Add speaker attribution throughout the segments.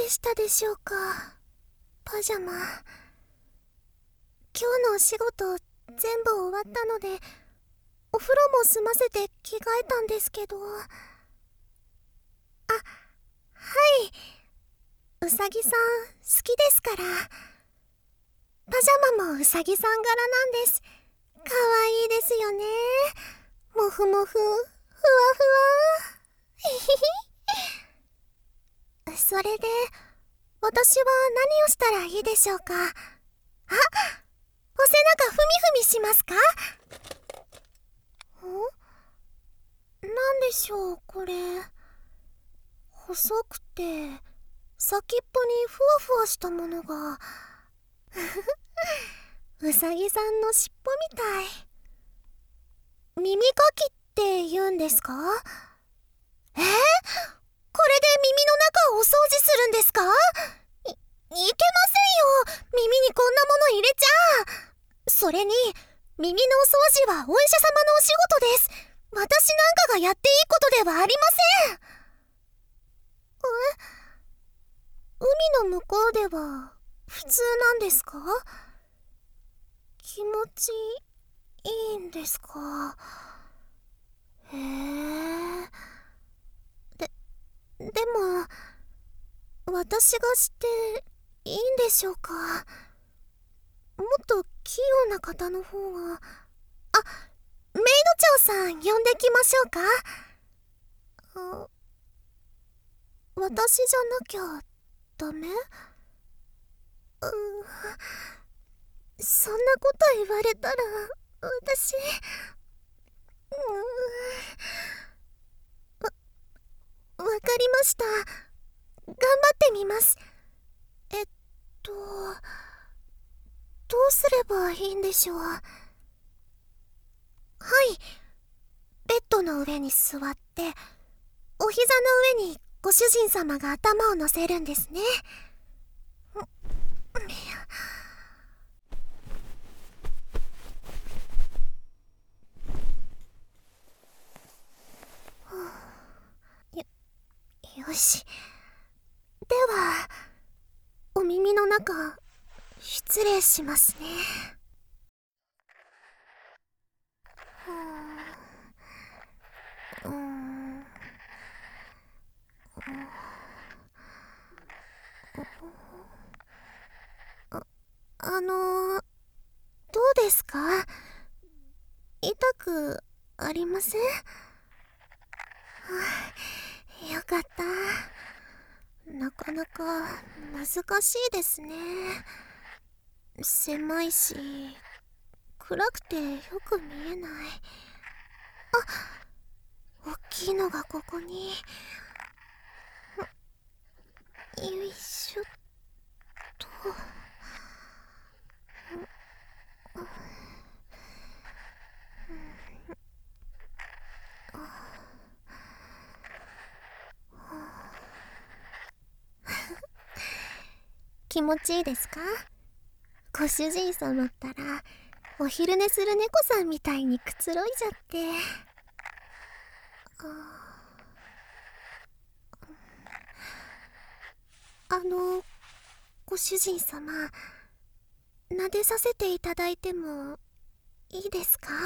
Speaker 1: でしたでしょうか、パジャマ。今日のお仕事全部終わったので、お風呂も済ませて着替えたんですけど。はい、うさぎさん好きですから。パジャマもうさぎさん柄なんです。かわいいですよね。もふもふ、ふわふわ。それで、私は何をしたらいいでしょうか。あ、お背中ふみふみしますか？なんでしょうこれ。細くて先っぽにふわふわしたものがうさぎさんの尻尾みたい。耳かきって言うんですか？これで耳の中をお掃除するんですか？いけませんよ。耳にこんなもの入れちゃ。それに耳のお掃除はお医者様のお仕事です。私なんかがやっていいことではありません。海の向こうでは普通なんですか？気持ちいいんですか？へえ。でも私がしていいんでしょうか？もっと器用な方の方が。メイド長さん呼んできましょうか？私じゃなきゃダメ？そんなこと言われたら私わかりました。頑張ってみます。どうすればいいんでしょう。はい、ベッドの上に座ってお膝の上にご主人様が頭を乗せるんですね。よし。ではお耳の中失礼しますね。どうですか？痛くありません？よかった。なかなか難しいですね。狭いし暗くてよく見えない。大きいのがここに。よいしょっと。気持ちいいですか？ご主人様ったらお昼寝する猫さんみたいにくつろいじゃって。ご主人様、撫でさせていただいてもいいですか？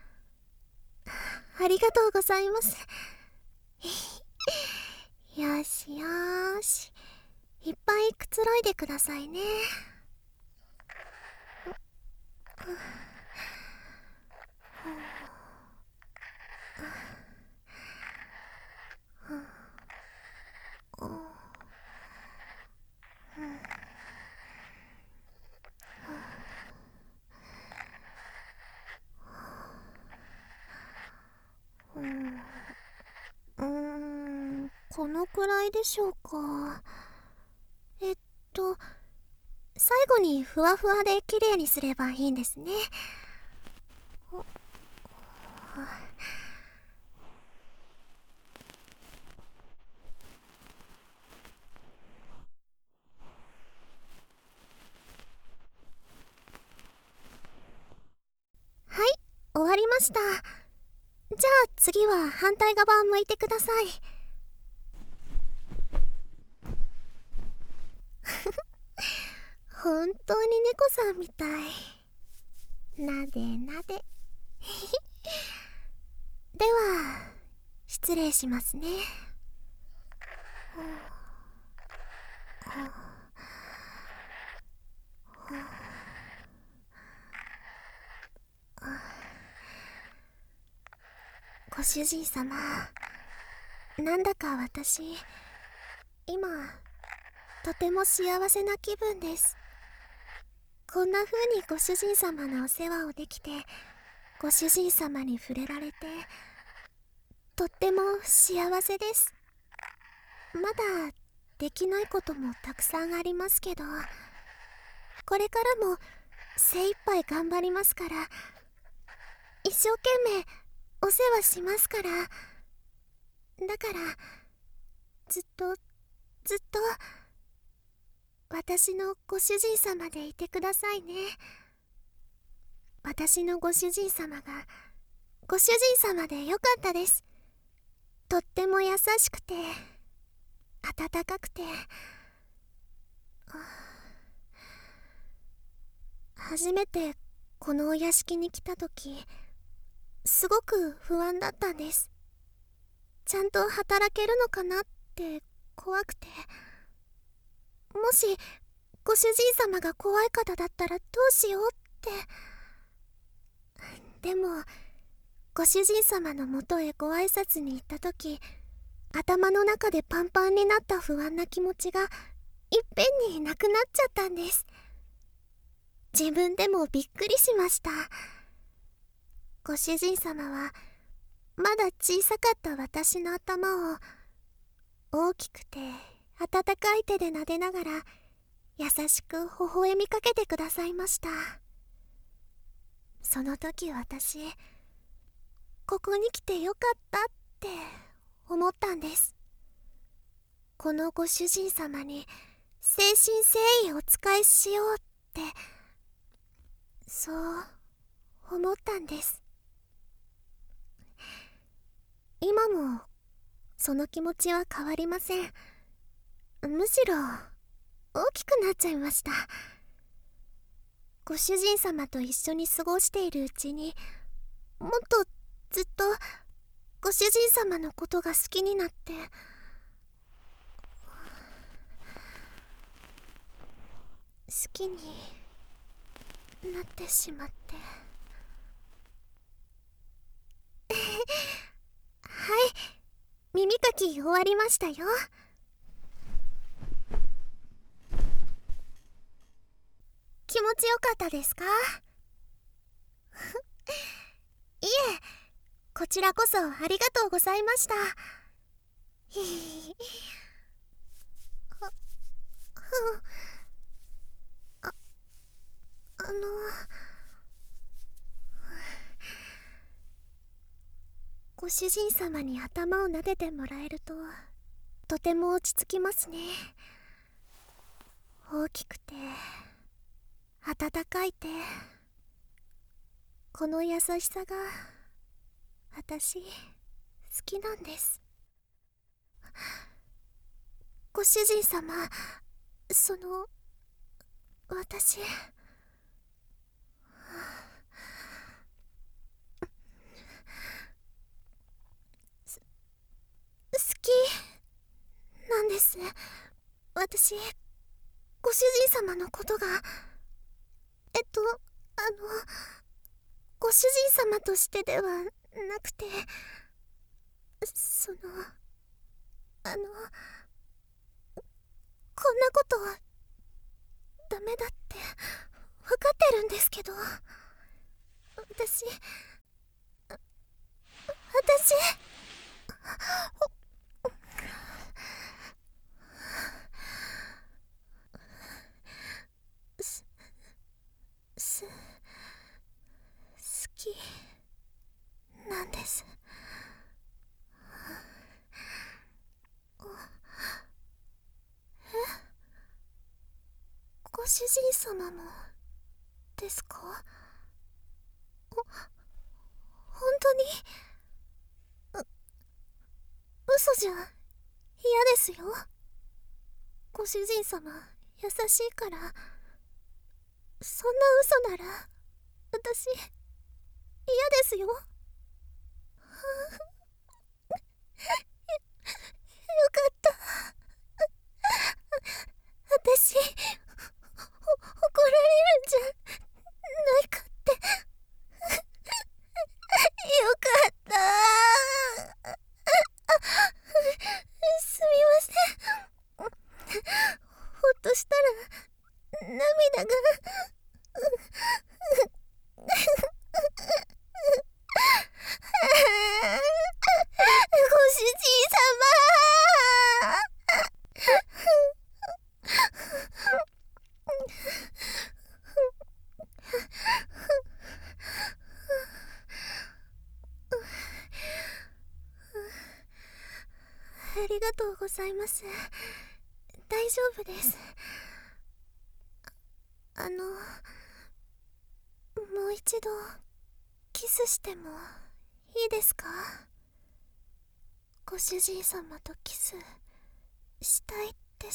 Speaker 1: ありがとうございます。よしよーし、いっぱいくつろいでくださいね。このくらいでしょうか。最後にふわふわで綺麗にすればいいんですね。はい、終わりました。じゃあ次は反対側を向いてください。 本当に猫さんみたい。なでなで。では失礼しますね。ご主人様、なんだか私今とても幸せな気分です。こんな風にご主人様のお世話をできて、ご主人様に触れられて、とっても幸せです。まだできないこともたくさんありますけど、これからも精一杯頑張りますから、一生懸命お世話しますから。だからずっと私のご主人様でいてくださいね。私のご主人様がご主人様でよかったです。とっても優しくて温かくて、初めてこのお屋敷に来た時、すごく不安だったんです。ちゃんと働けるのかなって怖くて、もしご主人様が怖い方だったらどうしようって。でもご主人様のもとへご挨拶に行った時、頭の中でパンパンになった不安な気持ちがいっぺんになくなっちゃったんです。自分でもびっくりしました。ご主人様はまだ小さかった私の頭を大きくて温かい手で撫でながら優しく微笑みかけてくださいました。その時私、ここに来てよかったって思ったんです。このご主人様に誠心誠意お仕えしようって、そう思ったんです。今もその気持ちは変わりません。むしろ大きくなっちゃいました。ご主人様と一緒に過ごしているうちに、もっとずっとご主人様のことが好きになって、好きになってしまって。はい、耳かき終わりましたよ。気持ちよかったですか？いえ、こちらこそありがとうございました。あ、あのご主人様に頭を撫でてもらえるととても落ち着きますね。大きくて温かい手、この優しさが私好きなんです。ご主人様、私、好きなんです。私、ご主人様のことが、ご主人様としてではなくて、こんなことはダメだって分かってるんですけど、私好きなんです。ご主人様もですか？本当に？嘘じゃ嫌ですよ。ご主人様優しいからそんな嘘なら私嫌ですよ。よかった。私怒られるんじゃないかって。よかった。すみません。ほっとしたら涙が。ご主人様、ありがとうございます。大丈夫です。もう一度キスしてもいいですか？ご主人様とキスしたいです。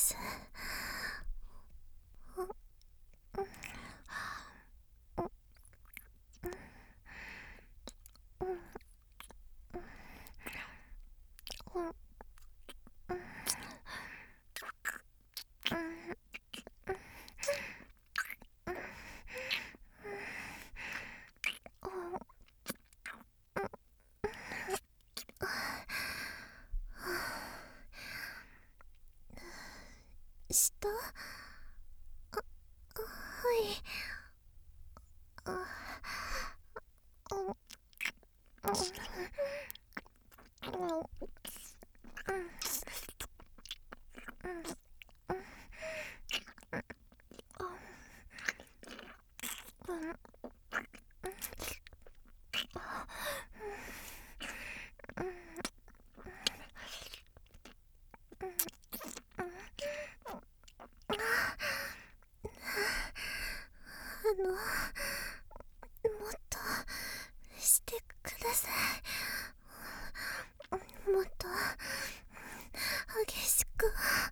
Speaker 1: 下？はい。もっとしてください。もっと激しく。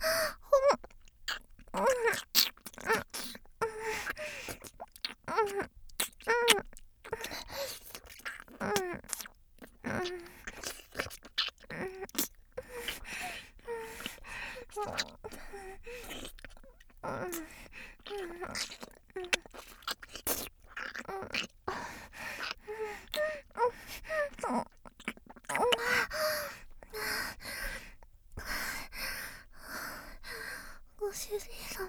Speaker 1: ご主人様、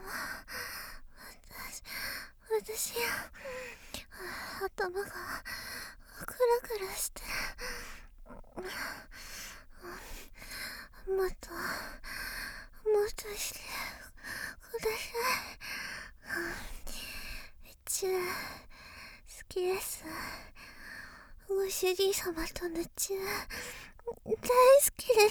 Speaker 1: 私頭がクラクラして。もっとしてください。チュー好きです。ご主人様とのチュー大好きです。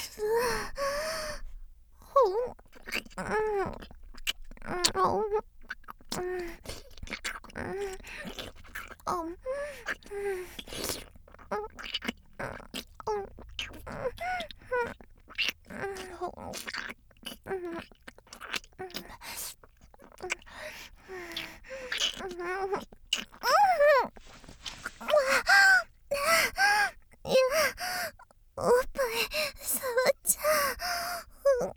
Speaker 1: いや、おっぱい触っちゃう。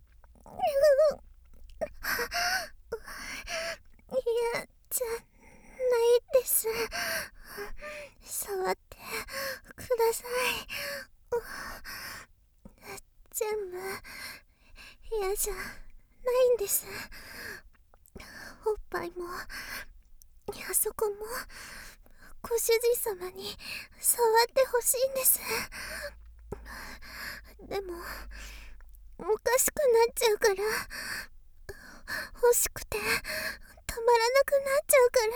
Speaker 1: 嫌じゃないです。触ってください。全部嫌じゃないんです。おっぱいもあそこもご主人様に触ってほしいんです。でもおかしくなっちゃうから、欲しくてたまらなくなっちゃうから、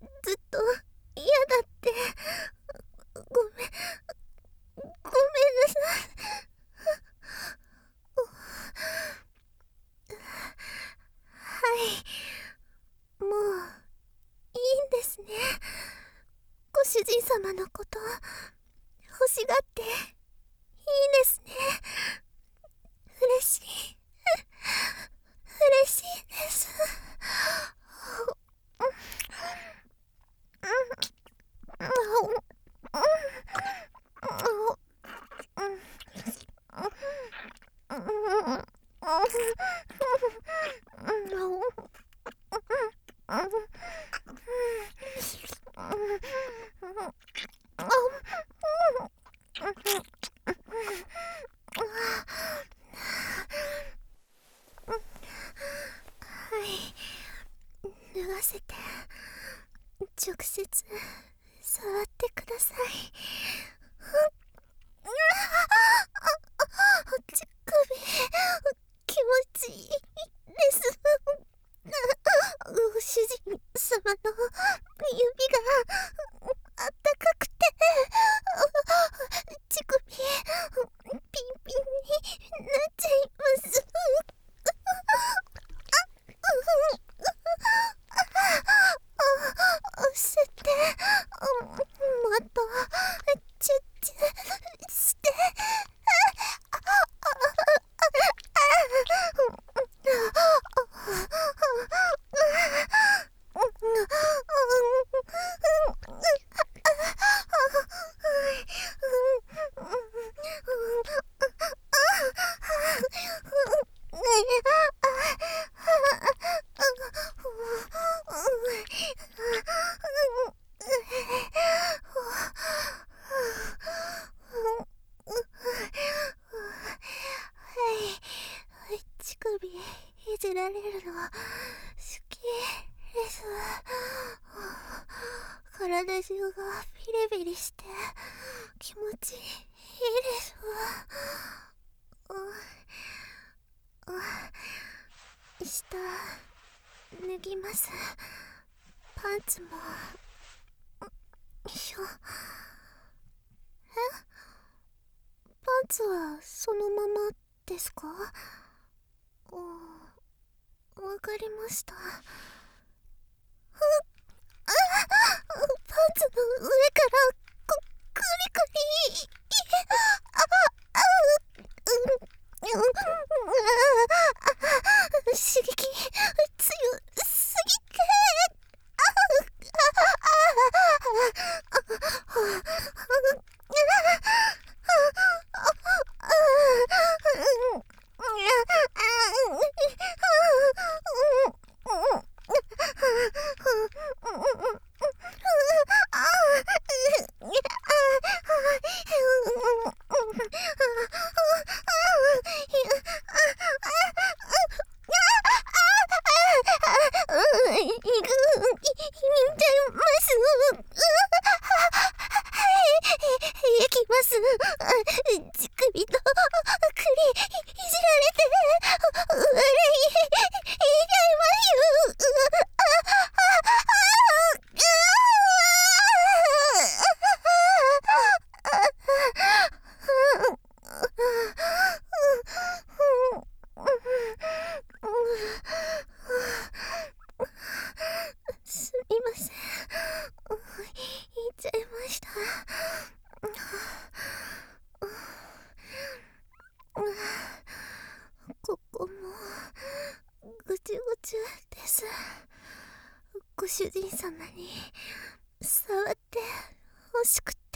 Speaker 1: ずっと嫌だって。ごめんなさい。はい、もういいんですね。ご主人様のこと欲しがっていいですね。嬉しいです。 げられるの好きです。体中がビリビリして気持ちいいです。下脱ぎます。パンツもよいしょ。パンツはそのままですか？わかりました。パンツの上からクリクリ刺激強すぎて乳首と栗いじられて笑いすみません。言っちゃいました。ここもぐちゅぐちゅです。ご主人様に触ってほしくて。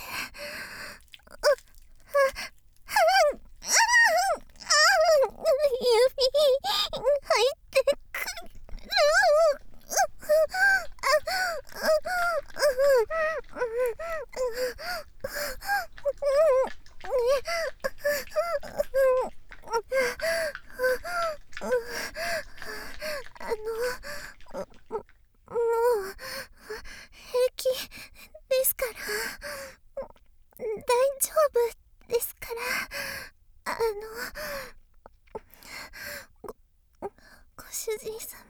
Speaker 1: 指入ってくる。もう平気ですから、大丈夫ですから。ご主人様、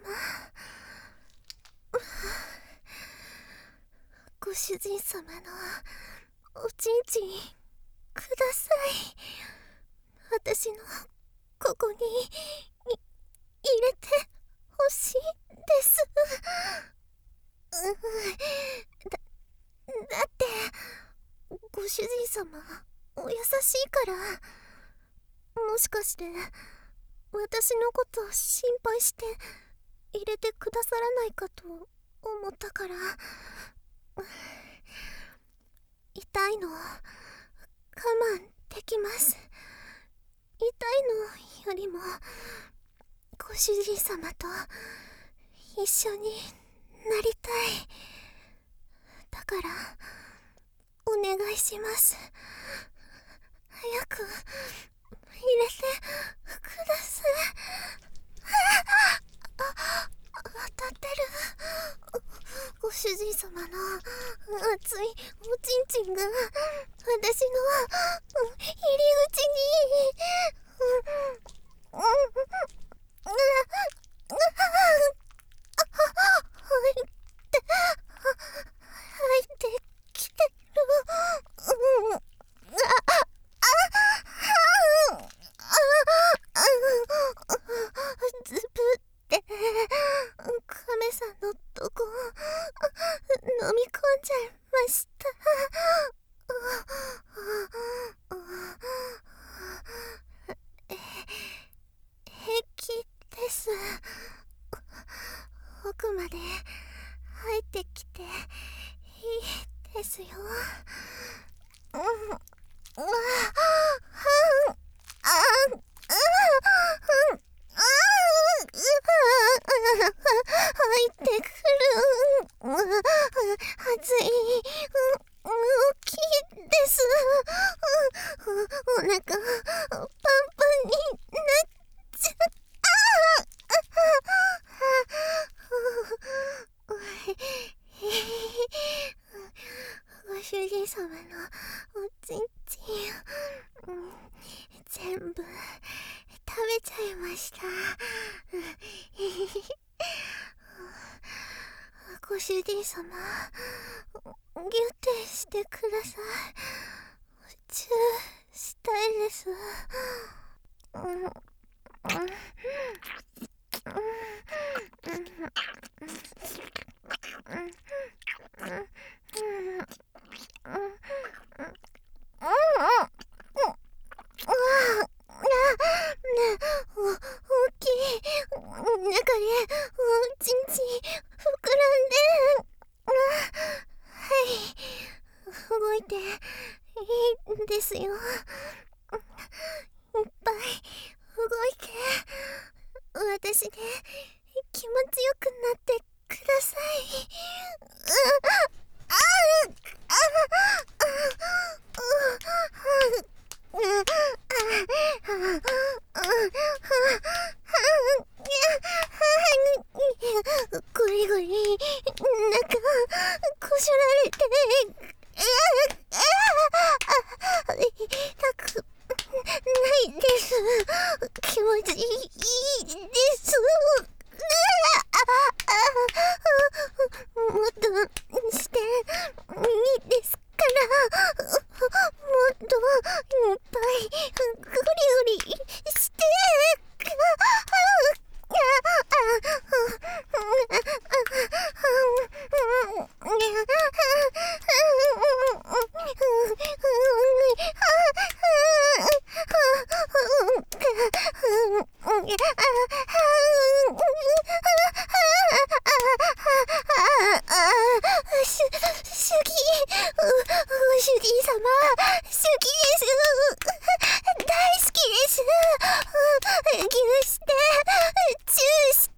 Speaker 1: ご主人様のおちんちんください。私のここに入れてほしいです。だってご主人様お優しいから。もしかして私のこと心配して入れてくださらないかと思ったから。痛いの我慢できます。痛いのよりもご主人様と一緒になりたい。だからお願いします。早く入れてください。当たってる。ご主人様の熱いおちんちんが私の入り口に入ってきてる。ズブって亀さんのとこ飲み込んじゃいました。平気です。奥まで入ってきていいですよ。入ってくる。熱い。大きいです。お腹パンパンになっちゃった。 全部食べちゃいました。ご主人様、ギュッてしてください。チューしたいです。大きい中でちんちん膨らんで、はい動いていいんですよ。いっぱい動いて私で気持ちよくなってください。ゴリゴリなんかこしょられて痛くないです。気持ちいいです。もっとしていいですから、もっといっぱいゴリゴリして。主人様、好きです。大好きです。ギューして、チューして。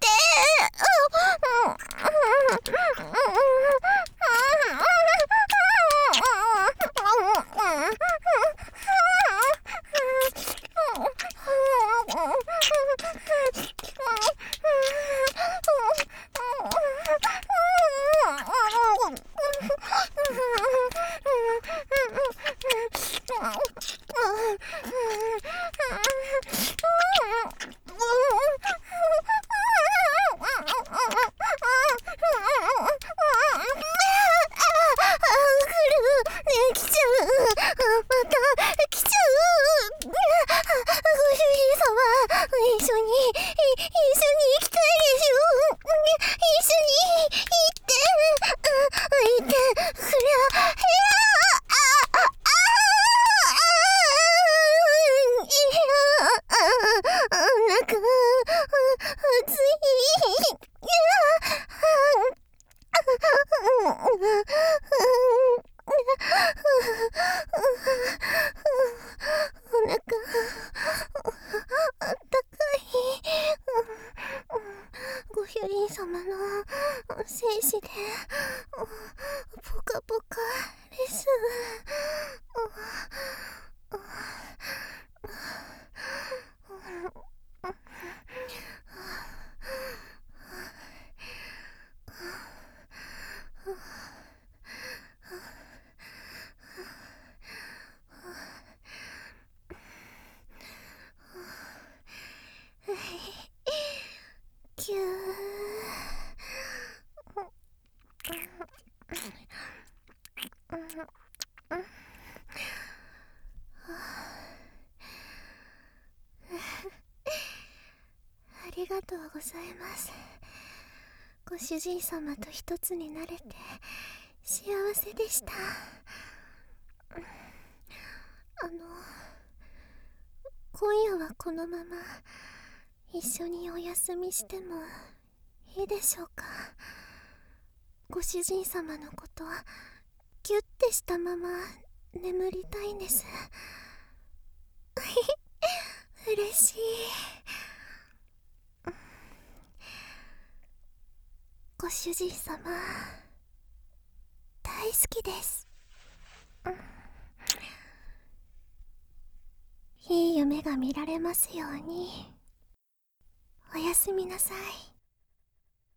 Speaker 1: 一緒に行きたいですよ。一緒に行ってくれ。なんか暑い。お腹あったかい。ご主人様の精子でポカポカです。キュー。ありがとうございます。ご主人様と一つになれて幸せでした。今夜はこのまま一緒にお休みしてもいいでしょうか。ご主人様のことはギュッてしたまま眠りたいんです。嬉しい。ご主人様大好きです。いい夢が見られますように。おやすみなさい。